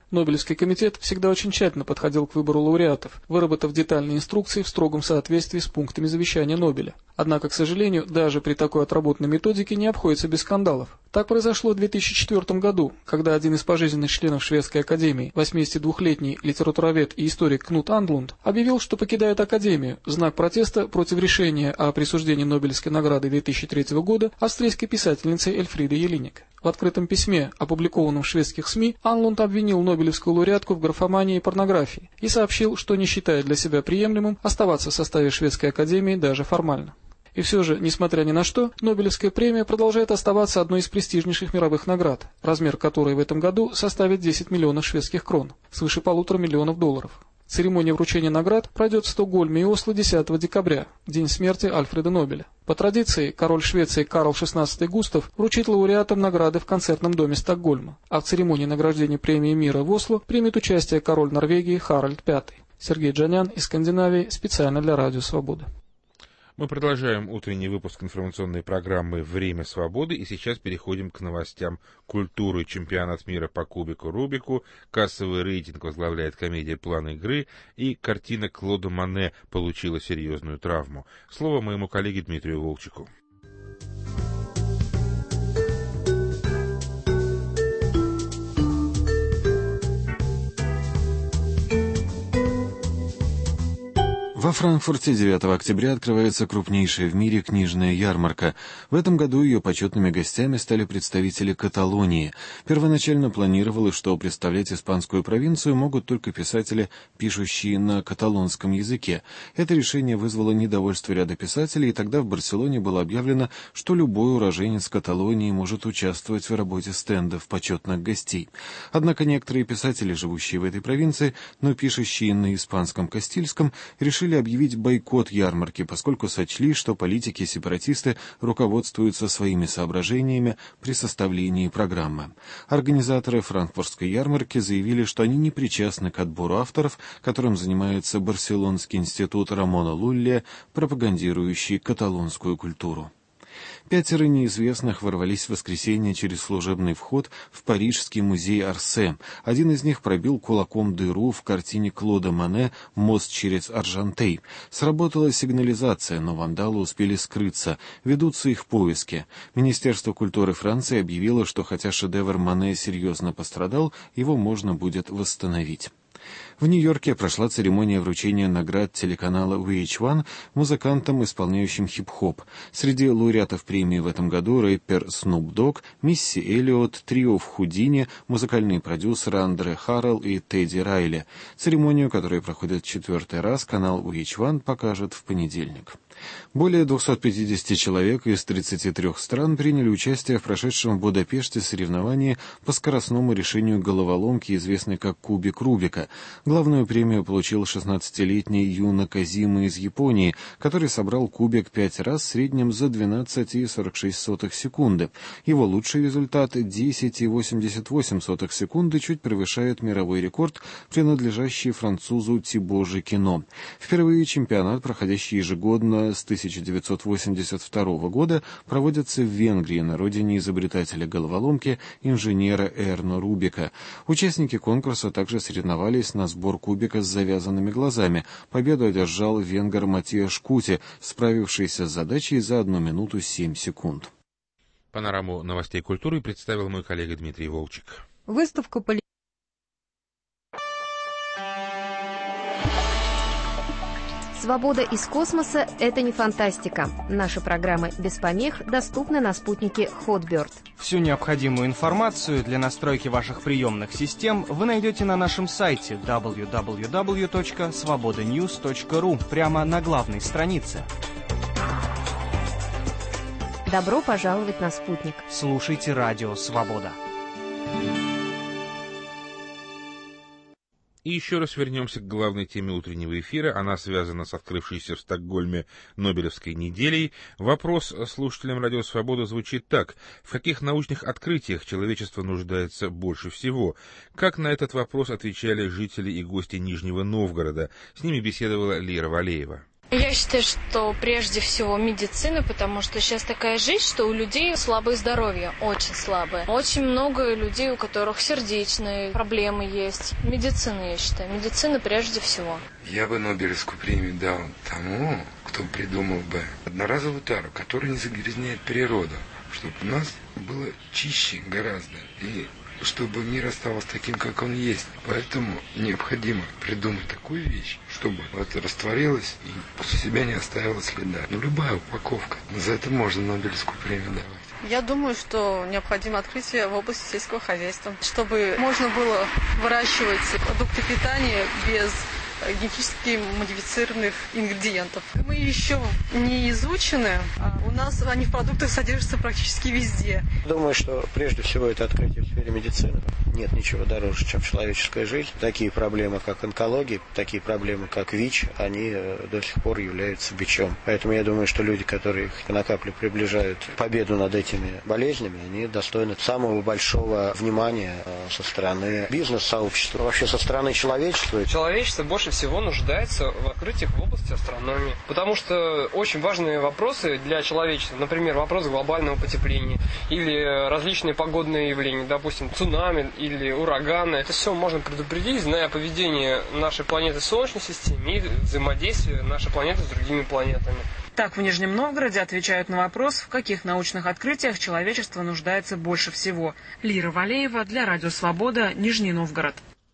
Нобелевский комитет всегда очень тщательно подходил к выбору лауреатов, выработав детальные инструкции в строгом соответствии с пунктами завещания Нобеля. Однако, к сожалению, даже при такой отработанной методике не обходится без скандалов. Так произошло в две тысячи четвёртом году, когда один из пожизненных членов Шведской академии, восьмидесятидвухлетний литературовед и историк Кнут Андлунд, объявил, что покидает академию в знак протеста против решения о присуждении Нобелевской награды две тысячи третьего года австрийской писательницей Эльфриды Елинек. В открытом письме, опубликованном в шведских СМИ, Анлунд обвинил нобелевскую лауреатку в графомании и порнографии и сообщил, что не считает для себя приемлемым оставаться в составе Шведской академии даже формально. И все же, несмотря ни на что, Нобелевская премия продолжает оставаться одной из престижнейших мировых наград, размер которой в этом году составит десять миллионов шведских крон, свыше полутора миллионов долларов. Церемония вручения наград пройдет в Стокгольме и Осло десятого декабря, день смерти Альфреда Нобеля. По традиции, король Швеции Карл шестнадцатый Густав вручит лауреатам награды в концертном доме Стокгольма, а в церемонии награждения премии мира в Осло примет участие король Норвегии Харальд пятый. Сергей Джанян из Скандинавии специально для Радио Свобода. Мы продолжаем утренний выпуск информационной программы «Время свободы» и сейчас переходим к новостям культуры. Чемпионат мира по кубику Рубику, кассовый рейтинг возглавляет комедия «План игры» и картина Клода Моне получила серьезную травму. Слово моему коллеге Дмитрию Волчику. Во Франкфурте девятого октября открывается крупнейшая в мире книжная ярмарка. В этом году ее почетными гостями стали представители Каталонии. Первоначально планировалось, что представлять испанскую провинцию могут только писатели, пишущие на каталонском языке. Это решение вызвало недовольство ряда писателей, и тогда в Барселоне было объявлено, что любой уроженец Каталонии может участвовать в работе стендов почетных гостей. Однако некоторые писатели, живущие в этой провинции, но пишущие на испанском кастильском, решили объявить бойкот ярмарки, поскольку сочли, что политики-сепаратисты руководствуются своими соображениями при составлении программы. Организаторы франкфуртской ярмарки заявили, что они не причастны к отбору авторов, которым занимается Барселонский институт Рамона Луллия, пропагандирующий каталонскую культуру. Пятеро неизвестных ворвались в воскресенье через служебный вход в Парижский музей Орсе. Один из них пробил кулаком дыру в картине Клода Моне «Мост через Аржантей». Сработала сигнализация, но вандалы успели скрыться. Ведутся их поиски. Министерство культуры Франции объявило, что хотя шедевр Моне серьезно пострадал, его можно будет восстановить. В Нью-Йорке прошла церемония вручения наград телеканала ви эйч один музыкантам, исполняющим хип-хоп. Среди лауреатов премии в этом году рэпер Snoop Dogg, Мисси Эллиот, трио в Худине, музыкальные продюсеры Андре Харрелл и Тедди Райли. Церемонию, которая проходит в четвертый раз, канал ви эйч один покажет в понедельник. Более двухсот пятидесяти человек из тридцати трёх стран приняли участие в прошедшем в Будапеште соревновании по скоростному решению головоломки, известной как Кубик Рубика. Главную премию получил шестнадцатилетний Юна Казима из Японии, который собрал кубик пять раз в среднем за двенадцать целых сорок шесть сотых секунды. Его лучший результат десять целых восемьдесят восемь сотых секунды чуть превышает мировой рекорд, принадлежащий французу Тибо Жекино. Впервые чемпионат, проходящий ежегодно с тысяча девятьсот восемьдесят второго года, проводится в Венгрии, на родине изобретателя головоломки, инженера Эрно Рубика. Участники конкурса также соревновались на сбор кубика с завязанными глазами. Победу одержал венгер Матиа Шкути, справившийся с задачей за одну минуту семь секунд. Панораму новостей культуры представил мой коллега Дмитрий Волчик. Выставку по Свобода из космоса – это не фантастика. Наши программы без помех доступны на спутнике Hotbird. Всю необходимую информацию для настройки ваших приемных систем вы найдете на нашем сайте дабл ю дабл ю дабл ю точка свобода ньюс точка ру прямо на главной странице. Добро пожаловать на спутник. Слушайте радио «Свобода». И еще раз вернемся к главной теме утреннего эфира. Она связана с открывшейся в Стокгольме Нобелевской неделей. Вопрос слушателям Радио Свобода звучит так. В каких научных открытиях человечество нуждается больше всего? Как на этот вопрос отвечали жители и гости Нижнего Новгорода? С ними беседовала Лера Валеева. Я считаю, что прежде всего медицина, потому что сейчас такая жизнь, что у людей слабое здоровье, очень слабое. Очень много людей, у которых сердечные проблемы есть. Медицина, я считаю, медицина прежде всего. Я бы Нобелевскую премию дал тому, кто придумал бы одноразовую тару, которая не загрязняет природу, чтобы у нас было чище гораздо, и чтобы мир остался таким, как он есть. Поэтому необходимо придумать такую вещь, чтобы это растворилось и после себя не оставило следа. Ну, любая упаковка. За это можно Нобелевскую премию давать. Я думаю, что необходимо открытие в области сельского хозяйства, чтобы можно было выращивать продукты питания без генетически модифицированных ингредиентов. Мы еще не изучены, а у нас они в продуктах содержатся практически везде. Думаю, что прежде всего это открытие в сфере медицины. Нет ничего дороже, чем человеческая жизнь. Такие проблемы, как онкология, такие проблемы, как ВИЧ, они до сих пор являются бичом. Поэтому я думаю, что люди, которые их на каплю приближают победу над этими болезнями, они достойны самого большого внимания со стороны бизнес-сообщества, вообще со стороны человечества. Человечество больше всего нуждается в открытиях в области астрономии. Потому что очень важные вопросы для человечества, например, вопрос глобального потепления или различные погодные явления, допустим, цунами или ураганы. Это все можно предупредить, зная поведение нашей планеты в Солнечной системе и взаимодействие нашей планеты с другими планетами. Так, в Нижнем Новгороде отвечают на вопрос, в каких научных открытиях человечество нуждается больше всего. Лира Валеева для Радио Свобода, Нижний Новгород.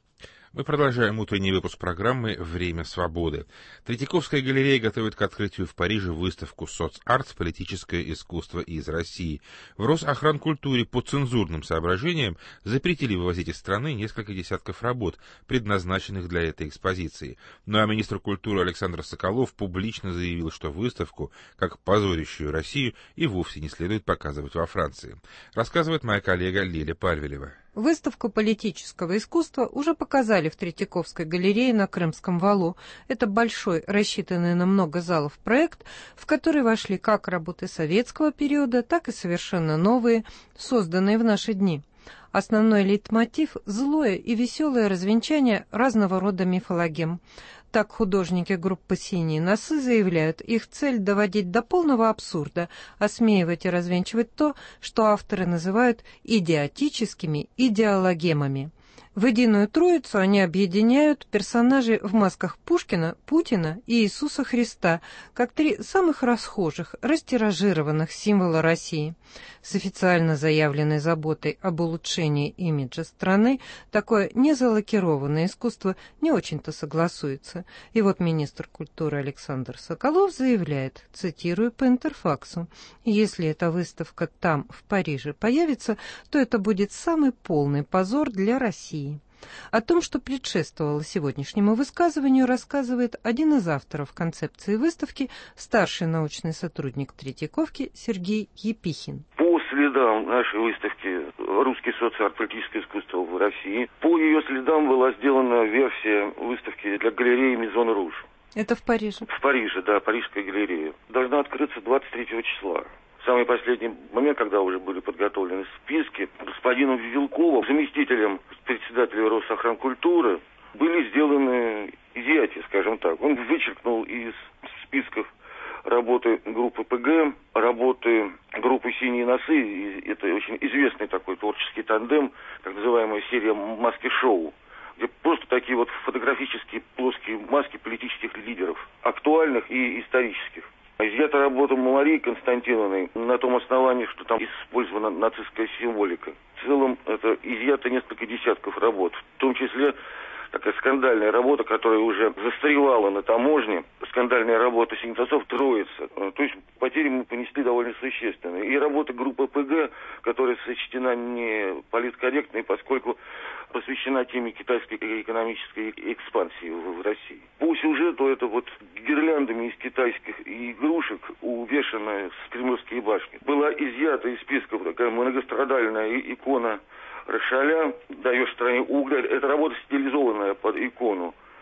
Мы продолжаем утренний выпуск программы «Время свободы». Третьяковская галерея готовит к открытию в Париже выставку «Соцарт. Политическое искусство из России». В Росохранкультуре по цензурным соображениям запретили вывозить из страны несколько десятков работ, предназначенных для этой экспозиции. Ну а министр культуры Александр Соколов публично заявил, что выставку, как позорящую Россию, и вовсе не следует показывать во Франции. Рассказывает моя коллега Лиля Пальвелева. Выставку политического искусства уже показали в Третьяковской галерее на Крымском валу. Это большой, рассчитанный на много залов проект, в который вошли как работы советского периода, так и совершенно новые, созданные в наши дни. Основной лейтмотив – злое и веселое развенчание разного рода мифологем. Так художники группы «Синие носы» заявляют, их цель – доводить до полного абсурда, осмеивать и развенчивать то, что авторы называют идиотическими идеологемами. В единую троицу они объединяют персонажей в масках Пушкина, Путина и Иисуса Христа, как три самых расхожих, растиражированных символа России. С официально заявленной заботой об улучшении имиджа страны такое незалакированное искусство не очень-то согласуется. И вот министр культуры Александр Соколов заявляет, цитирую по Интерфаксу, «Если эта выставка там, в Париже, появится, то это будет самый полный позор для России». О том, что предшествовало сегодняшнему высказыванию, рассказывает один из авторов концепции выставки, старший научный сотрудник Третьяковки Сергей Епихин. По следам нашей выставки «Русский соцарт. Политическое искусство в России», по ее следам была сделана версия выставки для галереи Мизон Руж. Это в Париже? В Париже, да, Парижская галерея. Должна открыться двадцать третьего числа. Самый последний момент, когда уже были подготовлены списки, господином Вилковым, заместителем председателя Росохранкультуры, были сделаны изъятия, скажем так. Он вычеркнул из списков работы группы ПГ, работы группы «Синие носы», это очень известный такой творческий тандем, так называемая серия «Маски-шоу», где просто такие вот фотографические плоские маски политических лидеров, актуальных и исторических. Изъята работа Марии Константиновны на том основании, что там использована нацистская символика. В целом это изъято несколько десятков работ, в том числе такая скандальная работа, которая уже застревала на таможне, скандальная работа синтезов «Троица». То есть потери мы понесли довольно существенные. И работа группы ПГ, которая сочтена не политкорректной, поскольку посвящена теме китайской экономической экспансии в России. По сюжету это вот гирляндами из китайских игрушек, увешанная с Кремлевские башни. Была изъята из списков такая многострадальная икона Рошаля, даешь стране угля. Это работа стилизованная под икону.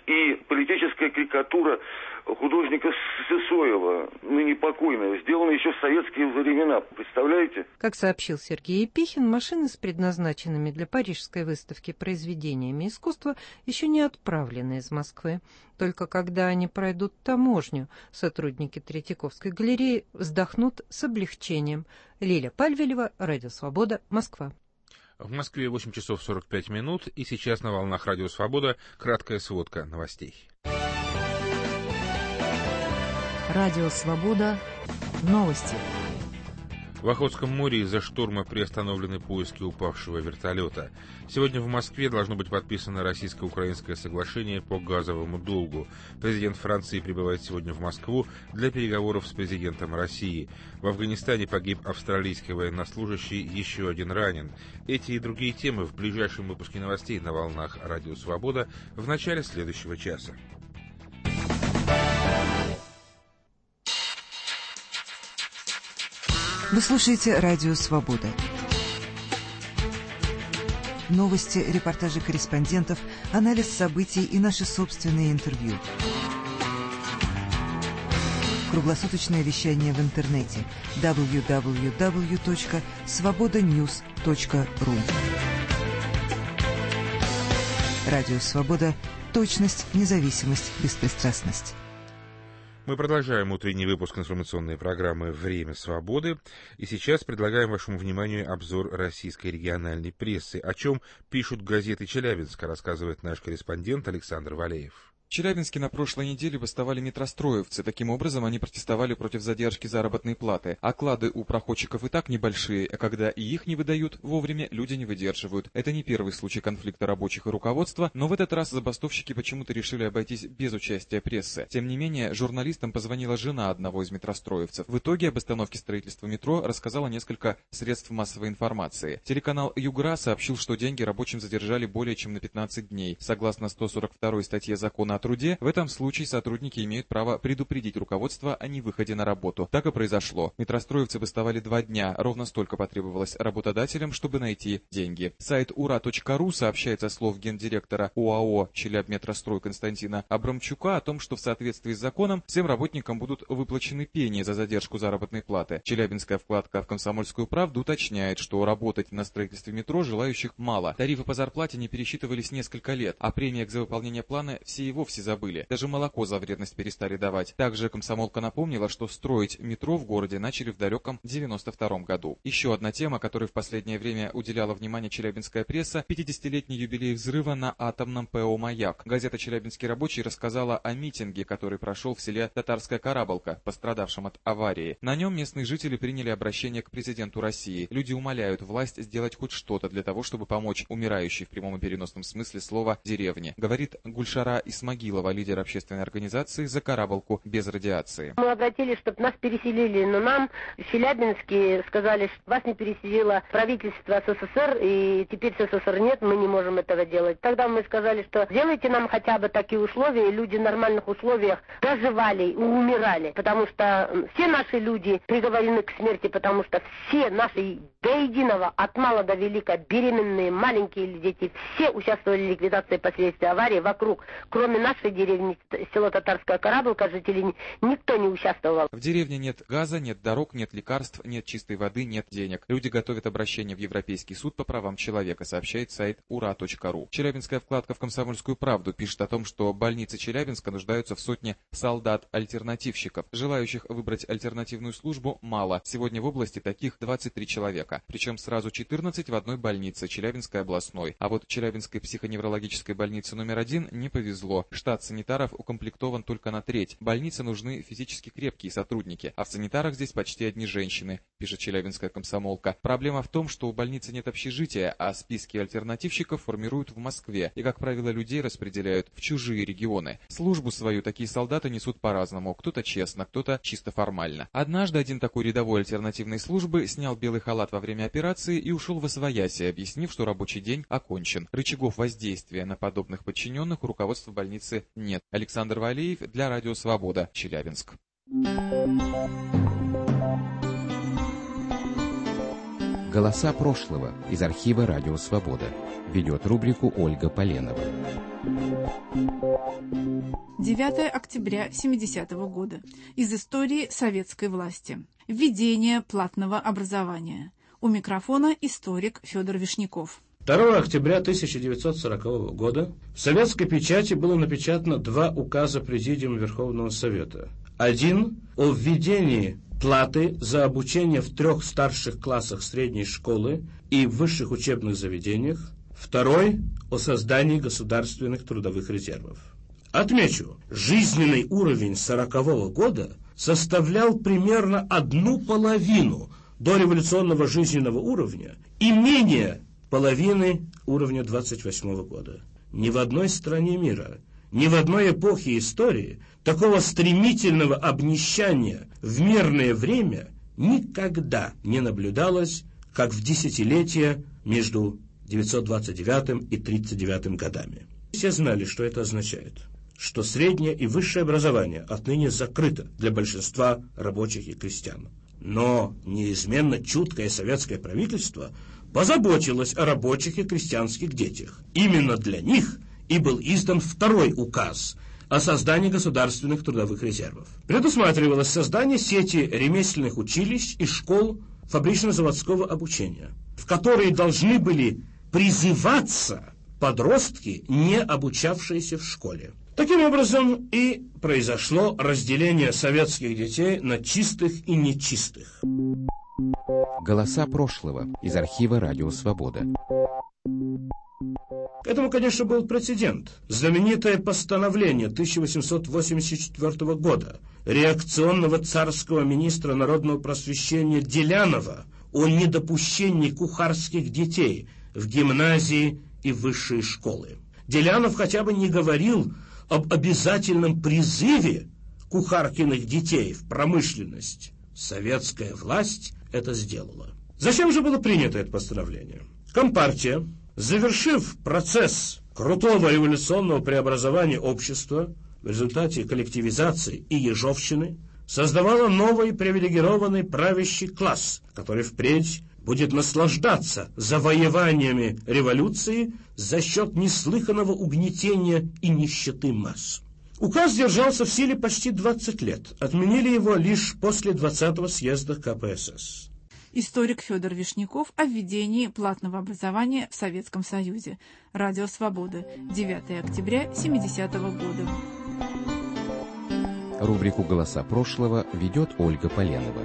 и политическая карикатура художника Сысоева, ныне покойного, сделана еще в советские времена. Представляете? Как сообщил Сергей Епихин, машины с предназначенными для Парижской выставки произведениями искусства еще не отправлены из Москвы. Только когда они пройдут таможню, сотрудники Третьяковской галереи вздохнут с облегчением. Лиля Пальвелева, Радио Свобода, Москва. В Москве восемь часов сорок пять минут, и сейчас на волнах Радио Свобода краткая сводка новостей. Радио Свобода. Новости. В Охотском море из-за шторма приостановлены поиски упавшего вертолета. Сегодня в Москве должно быть подписано российско-украинское соглашение по газовому долгу. Президент Франции прибывает сегодня в Москву для переговоров с президентом России. В Афганистане погиб австралийский военнослужащий, еще один ранен. Эти и другие темы в ближайшем выпуске новостей на волнах Радио Свобода в начале следующего часа. Вы слушаете Радио Свобода. Новости, репортажи корреспондентов, анализ событий и наши собственные интервью. Круглосуточное вещание в интернете дабл ю дабл ю дабл ю точка свобода ньюс точка ру. Радио Свобода. Точность, независимость, беспристрастность. Мы продолжаем утренний выпуск информационной программы «Время свободы». И сейчас предлагаем вашему вниманию обзор российской региональной прессы. О чем пишут газеты Челябинска, рассказывает наш корреспондент Александр Валеев. В Челябинске на прошлой неделе восставали метростроевцы. Таким образом, они протестовали против задержки заработной платы. Оклады у проходчиков и так небольшие, а когда и их не выдают вовремя, люди не выдерживают. Это не первый случай конфликта рабочих и руководства, но в этот раз забастовщики почему-то решили обойтись без участия прессы. Тем не менее, журналистам позвонила жена одного из метростроевцев. В итоге об остановке строительства метро рассказала несколько средств массовой информации. Телеканал «Югра» сообщил, что деньги рабочим задержали более чем на пятнадцать дней. Согласно сто сорок второй статье закона о труде, в этом случае сотрудники имеют право предупредить руководство о невыходе на работу. Так и произошло. Метростроевцы бастовали два дня, ровно столько потребовалось работодателям, чтобы найти деньги. Сайт ура точка ру сообщает со слов гендиректора ОАО «Челябметрострой» Константина Абрамчука о том, что в соответствии с законом всем работникам будут выплачены пени за задержку заработной платы. Челябинская вкладка в «Комсомольскую правду» уточняет, что работать на строительстве метро желающих мало. Тарифы по зарплате не пересчитывались несколько лет, а премиях за выполнение плана все и вовсе забыли. Даже молоко за вредность перестали давать. Также комсомолка напомнила, что строить метро в городе начали в далеком девяносто втором году. Еще одна тема, которой в последнее время уделяла внимание челябинская пресса – пятидесятилетний юбилей взрыва на атомном ПО «Маяк». Газета «Челябинский рабочий» рассказала о митинге, который прошел в селе Татарская Карабалка, пострадавшем от аварии. На нем местные жители приняли обращение к президенту России. Люди умоляют власть сделать хоть что-то для того, чтобы помочь умирающей в прямом и переносном смысле слова деревне, говорит Гульшара Исмагилова, лидер общественной организации «За Карабалку без радиации». Мы обратились, чтобы нас переселили, но нам в Челябинске сказали, что вас не переселило правительство СССР, и теперь СССР нет, мы не можем этого делать. Тогда мы сказали, что сделайте нам хотя бы такие условия, и люди в нормальных условиях доживали и умирали, потому что все наши люди приговорены к смерти, потому что все наши до единого, от мала до велика, беременные, маленькие дети, все участвовали в ликвидации последствий аварии вокруг, кроме нашей деревни, село Татарская Карабалка, жителей никто не участвовал. В деревне нет газа, нет дорог, нет лекарств, нет чистой воды, нет денег. Люди готовят обращение в Европейский суд по правам человека, сообщает сайт ура точка ру. Челябинская вкладка в «Комсомольскую правду» пишет о том, что больницы Челябинска нуждаются в сотне солдат-альтернативщиков. Желающих выбрать альтернативную службу мало. Сегодня в области таких двадцать три человека. Причем сразу четырнадцать в одной больнице, Челябинской областной. А вот Челябинской психоневрологической больнице номер один не повезло. Штат санитаров укомплектован только на треть. Больнице нужны физически крепкие сотрудники, а в санитарах здесь почти одни женщины, пишет Челябинская комсомолка. Проблема в том, что у больницы нет общежития, а списки альтернативщиков формируют в Москве и, как правило, людей распределяют в чужие регионы. Службу свою такие солдаты несут по-разному, кто-то честно, кто-то чисто формально. Однажды один такой рядовой альтернативной службы снял белый халат во время операции и ушел в освоясье, объяснив, что рабочий день окончен. Рычагов воздействия на подобных подчиненных у руководства больницы нет. Александр Валеев для Радио Свобода, Челябинск. Голоса прошлого из архива Радио Свобода. Ведет рубрику Ольга Поленова. девятое октября семидесятого года. Из истории советской власти. Введение платного образования. У микрофона историк Федор Вишняков. второго октября тысяча девятьсот сорокового года в советской печати было напечатано два указа Президиума Верховного Совета. Один о введении платы за обучение в трех старших классах средней школы и в высших учебных заведениях. Второй о создании государственных трудовых резервов. Отмечу, жизненный уровень сорокового года составлял примерно одну половину дореволюционного жизненного уровня и менее половины уровня двадцать восьмого года. Ни в одной стране мира, ни в одной эпохе истории такого стремительного обнищания в мирное время никогда не наблюдалось, как в десятилетия между девятьсот двадцать девятым и тридцать девятым годами. Все знали, что это означает. Что среднее и высшее образование отныне закрыто для большинства рабочих и крестьян. Но неизменно чуткое советское правительство позаботилось о рабочих и крестьянских детях. Именно для них и был издан второй указ о создании государственных трудовых резервов. Предусматривалось создание сети ремесленных училищ и школ фабрично-заводского обучения, в которые должны были призываться подростки, не обучавшиеся в школе. Таким образом и произошло разделение советских детей на чистых и нечистых. Голоса прошлого из архива «Радио Свобода». К этому, конечно, был прецедент. Знаменитое постановление тысяча восемьсот восемьдесят четвёртого года реакционного царского министра народного просвещения Делянова о недопущении кухарских детей в гимназии и высшие школы. Делянов хотя бы не говорил об обязательном призыве кухаркиных детей в промышленность. Советская власть это сделала. Зачем же было принято это постановление? Компартия, завершив процесс крутого революционного преобразования общества в результате коллективизации и ежовщины, создавала новый привилегированный правящий класс, который впредь будет наслаждаться завоеваниями революции за счет неслыханного угнетения и нищеты масс. Указ держался в силе почти двадцать лет. Отменили его лишь после двадцатого съезда ка пэ эс эс. Историк Федор Вишняков о введении платного образования в Советском Союзе. Радио Свобода. девятое октября семидесятого года. Рубрику «Голоса прошлого» ведет Ольга Поленова.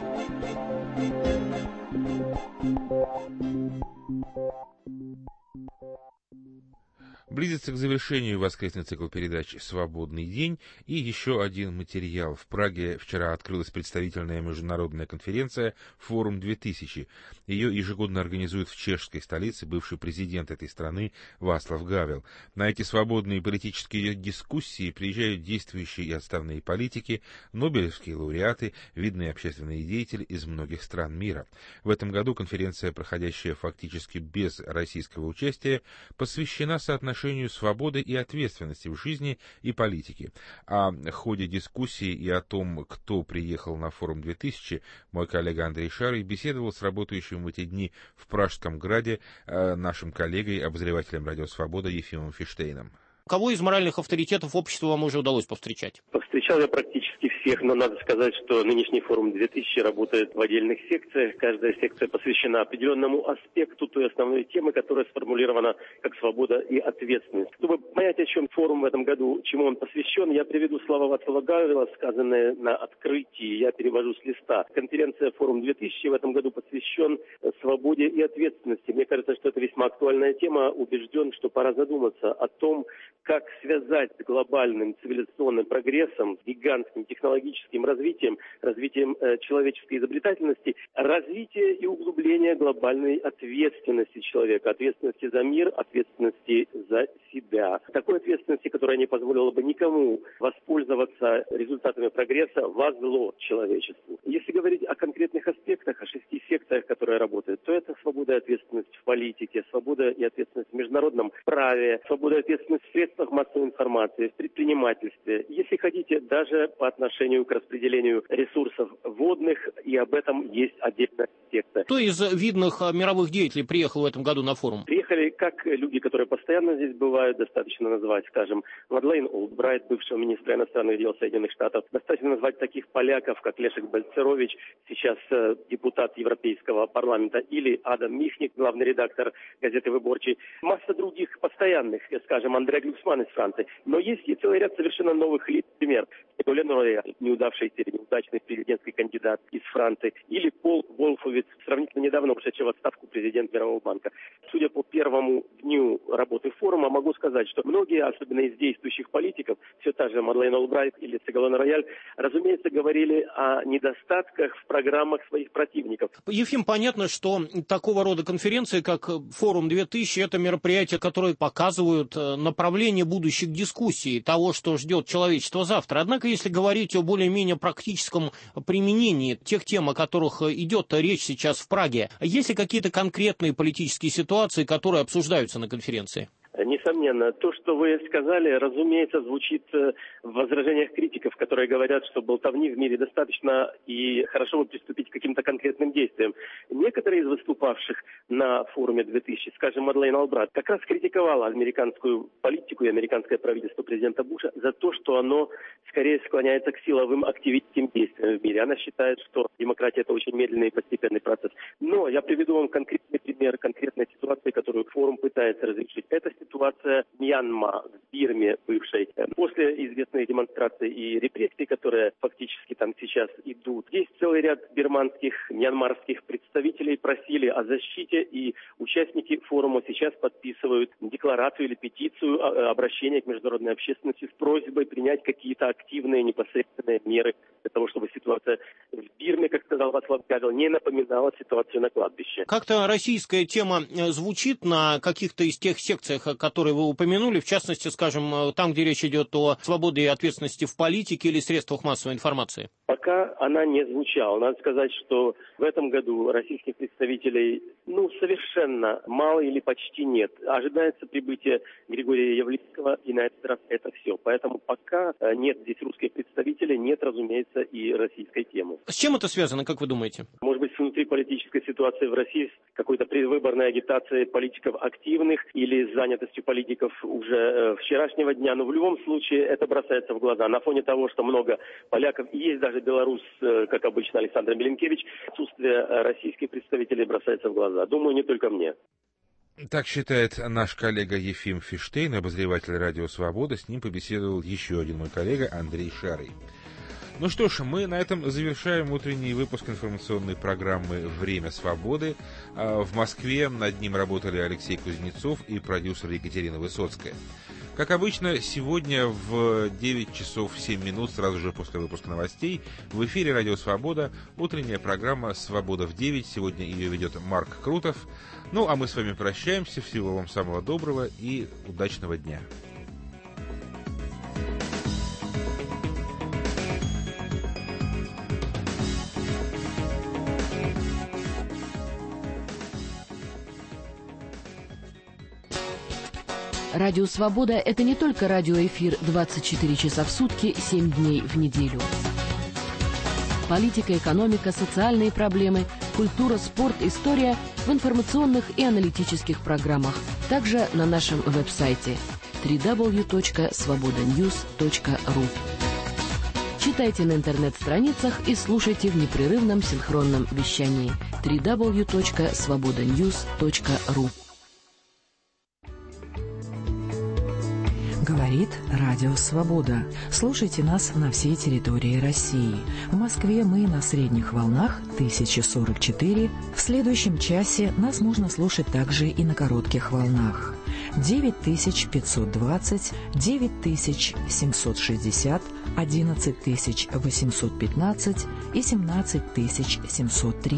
Близится к завершению воскресный цикл передач «Свободный день» и еще один материал. В Праге вчера открылась представительная международная конференция «Форум-две тысячи». Ее ежегодно организует в чешской столице бывший президент этой страны Václav Гавел. На эти свободные политические дискуссии приезжают действующие и отставные политики, нобелевские лауреаты, видные общественные деятели из многих стран мира. В этом году конференция, проходящая фактически без российского участия, посвящена соотношению свободы и ответственности в жизни и политике. О ходе дискуссии и о том, кто приехал на форум-две тысячи, мой коллега Андрей Шарый беседовал с работающим в эти дни в Пражском граде э, нашим коллегой, обозревателем «Радио Свобода» Ефимом Фиштейном. Кого из моральных авторитетов общества вам уже удалось повстречать? Повстречал я практически всех, но надо сказать, что нынешний форум-две тысячи работает в отдельных секциях. Каждая секция посвящена определенному аспекту той основной темы, которая сформулирована как свобода и ответственность. Чтобы понять, о чем форум в этом году, чему он посвящен, я приведу слова Václava Гавела, сказанные на открытии. Я перевожу с листа. Конференция форум-две тысячи в этом году посвящен свободе и ответственности. Мне кажется, что это весьма актуальная тема. Убежден, что пора задуматься о том, как связать с глобальным цивилизационным прогрессом, гигантским технологическим развитием, развитием э, человеческой изобретательности, развитие и углубление глобальной ответственности человека, ответственности за мир, ответственности за себя. Такой ответственности, которая не позволила бы никому воспользоваться результатами прогресса во зло человечеству. Если говорить о конкретных аспектах, о шести секциях, которые работают, то это свобода и ответственность в политике, свобода и ответственность в международном праве, свобода и ответственность в средствах массовой информации, в предпринимательстве. Если хотите, даже по отношению к распределению ресурсов водных и об этом есть отдельная секция. Кто из видных мировых деятелей приехал в этом году на форум? Приехали как люди, которые постоянно здесь бывают, достаточно назвать, скажем, Мадлейн Олдбрайт, бывшего министра иностранных дел Соединенных Штатов. Достаточно назвать таких поляков, как Лешек Бальцерович, сейчас э, депутат Европейского парламента, или Адам Михник, главный редактор газеты «Выборчий». Масса других постоянных, скажем, Андре Глюксман из Франции. Но есть и целый ряд совершенно новых лиц. Например, Ségolène Royal, неудавшийся или неудачный президентский кандидат из Франции, или Пол Волфовец, сравнительно недавно ушедший в отставку президент Мирового банка. Судя по первому дню работы форума, могу сказать, что многие, особенно из действующих политиков, все та же Мадлейн Олбрайт или Ségolène Royal, разумеется, говорили о недостатках в программах своих противников. Ефим, понятно, что такого рода конференции, как Форум две тысячи, это мероприятия, которые показывают направление будущих дискуссий, того, что ждет человечество завтра. Однако, если говорить о более-менее практическом применении тех тем, о которых идет речь сейчас в Праге, есть ли какие-то конкретные политические ситуации, которые обсуждаются на конференции? Несомненно, то, что вы сказали, разумеется, звучит в возражениях критиков, которые говорят, что болтовни в мире достаточно и хорошо бы приступить к каким-то конкретным действиям. Некоторые из выступавших на форуме две тысячи, скажем, Мадлейн Олбрайт, как раз критиковала американскую политику и американское правительство президента Буша за то, что оно скорее склоняется к силовым активистским действиям в мире. Она считает, что демократия – это очень медленный и постепенный процесс. Но я приведу вам конкретный пример конкретной ситуации, которую форум пытается разрешить. Это ситуация Мьянма в Бирме бывшей. После известных демонстраций и репрессий, которые фактически там сейчас идут, здесь целый ряд бирманских, мьянмарских представителей просили о защите, и участники форума сейчас подписывают декларацию или петицию, обращение к международной общественности с просьбой принять какие-то активные непосредственные меры для того, чтобы ситуация в Бирме, как сказал Вацлав Гавел, не напоминала ситуацию на кладбище. Как-то российская тема звучит на каких-то из тех секциях, которые вы упомянули, в частности, скажем, там, где речь идет о свободе и ответственности в политике или средствах массовой информации? Пока она не звучала. Надо сказать, что в этом году российских представителей, ну, совершенно мало или почти нет. Ожидается прибытие Григория Явлинского, и на этот раз это все. Поэтому пока нет здесь русских представителей, нет, разумеется, и российской темы. С чем это связано, как вы думаете? Может быть, с внутриполитической ситуацией в России, с какой-то предвыборной агитацией политиков активных или с занятостью политиков уже э, вчерашнего дня. Но в любом случае это бросается в глаза. На фоне того, что много поляков, и есть даже белорус, э, как обычно, Александр Миленкевич, отсутствие российских представителей бросается в глаза. Думаю, не только мне. Так считает наш коллега Ефим Фиштейн, обозреватель «Радио Свобода». С ним побеседовал еще один мой коллега Андрей Шарый. Ну что ж, мы на этом завершаем утренний выпуск информационной программы «Время свободы». В Москве над ним работали Алексей Кузнецов и продюсер Екатерина Высоцкая. Как обычно, сегодня в девять часов семь минут, сразу же после выпуска новостей, в эфире «Радио Свобода» утренняя программа «Свобода в девять». Сегодня ее ведет Марк Крутов. Ну, а мы с вами прощаемся. Всего вам самого доброго и удачного дня. Радио «Свобода» — это не только радиоэфир двадцать четыре часа в сутки, семь дней в неделю. Политика, экономика, социальные проблемы, культура, спорт, история в информационных и аналитических программах. Также на нашем веб-сайте дабл ю дабл ю дабл ю точка свобода ньюс точка ру. Читайте на интернет-страницах и слушайте в непрерывном синхронном вещании дабл ю дабл ю дабл ю точка свобода ньюс точка ру. Говорит Радио Свобода. Слушайте нас на всей территории России. В Москве мы на средних волнах тысяча сорок четыре. В следующем часе нас можно слушать также и на коротких волнах. девять тысяч пятьсот двадцать, девять тысяч семьсот шестьдесят, одиннадцать тысяч восемьсот пятнадцать и семнадцать тысяч семьсот три.